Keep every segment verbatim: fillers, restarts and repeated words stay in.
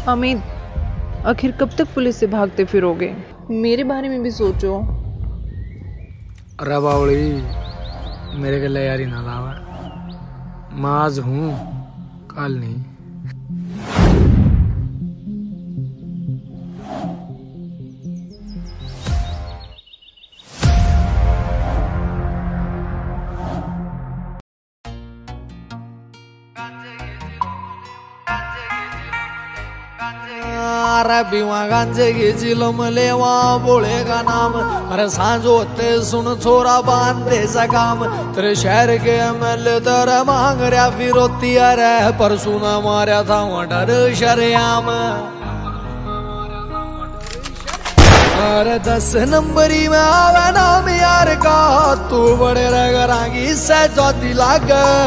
अमित, आखिर कब तक पुलिस से भागते फिरोगे? मेरे बारे में भी सोचो। अरे बावली, मेरे गले यारी ना लावा। मैं आज हूँ, कल नहीं। अरे बीवा गांजे की चिलम लेवा बोले का नाम। अरे सांझ होते सुन छोरा बांधे सा काम। तेरे शहर के एमएलए तेरे मांग रहा फिरोती। अरे पर सुना मारा था डर शरेआम। अरे दस नंबरी में आवे नाम यार का। तू बड़े रंगी से चौथी लाग।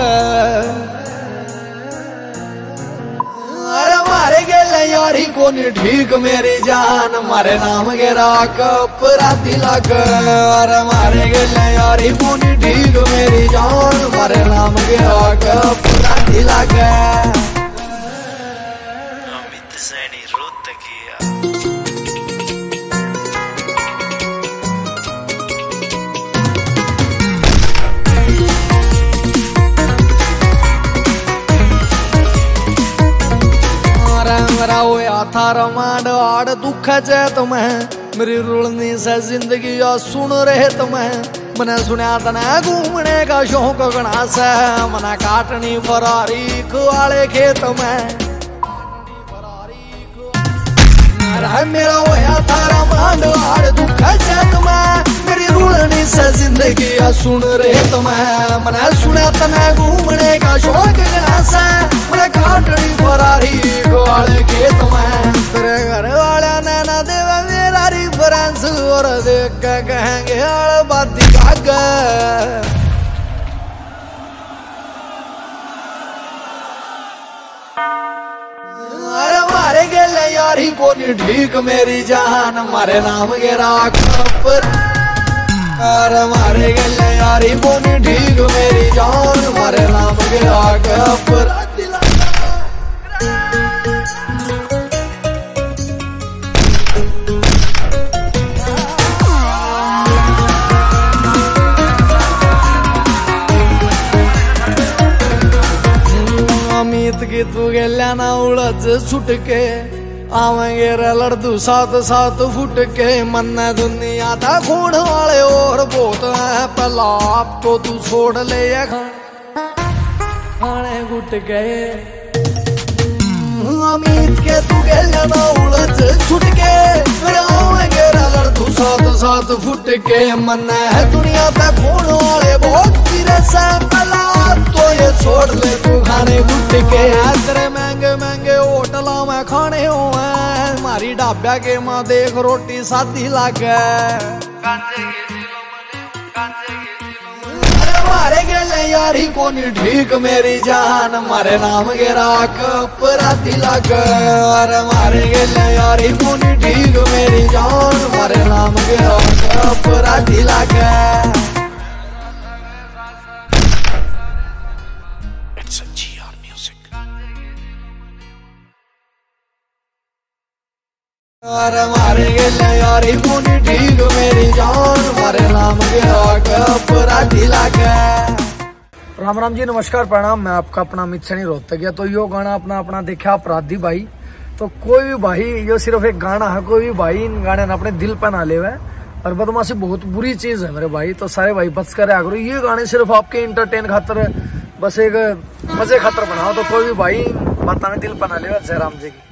अरे मारे गेले यारी कोनी ठीक मेरी जान। मारे नाम के राख अपराधी लग। अरे मारे गेले यारी कोनी ठीक मेरी जान। मारे नाम के राख अपराधी लग। अमित सैनी रोहतकिया। थारा मांड आड़ दुख है तुम्हें। मेरी रुलनी से जिंदगी सुन रहे तुम्हें। मैंने सुना तने घूमने का शौक गणा से। मना काटनी फरारी खुआले खेत में। मेरा होया थारा मांड आड़ दुख है तुम्हें। मेरी रुलनी से जिंदगी सुन रहे तुम्हें। मैंने सुना तने घूमने का शौक गणा से। मैंने काटनी फरारी खुआले खेत में। तेरे घर वाले ने ना देवा मेरा रिफरेंस। और देख के कहेंगे आड़ बाती भाग। अरे मारे गेले यारी कोनी ठीक मेरी जान। मारे नाम के राख पर। अरे मारे गेले यारी कोनी ठीक मेरी जान। मारे नाम के राख पर। अमित की तू गेल्या ना उड़ज छुट के। आवेंगे रे लड़दू सात सात फुट के। मन दुनिया था खून वाले और बहुत है। पहला आप तो तू छोड़ ले खाने घुट गए। अमित के तू गेल्या ना उड़ज छुट के। आवेंगे रे लड़दू सात सात फुट के। मन है दुनिया था खून वाले बहुत फिर से। पहला तो ये छोड़ ले तू खाने घुट के। तेरे महंगे महंगे होटलों में खाने हुए। मारी ढाबा के माँ देख रोटी सादी लागे। मारे गेले यारी कोनी ठीक मेरी जान। मारे नाम के राख अपराधी लग। अरे मारे गेले यारी कोनी ठीक मेरी जान। मारे नाम के राख अपराधी लग। अरे मारे गेले यारी कोनी ठीक मेरी जान। मारे नाम के राख अपराधी लागे। राम राम जी, नमस्कार, प्रणाम। मैं आपका अपना अमित सैनी रोहतकिया। तो यो गाना अपना अपना देखा अपराधी भाई। तो कोई भी भाई, यो सिर्फ एक गाना है। कोई भी भाई इन गाने अपने दिल पर ना ले। और बदमाशी बहुत बुरी चीज है मेरे भाई। तो सारे भाई बच कर करो। ये गाने सिर्फ आपके इंटरटेन खातर, बस एक मजे खातर बनाओ। तो कोई भी भाई बताने दिल पर ना ले। जय राम जी की।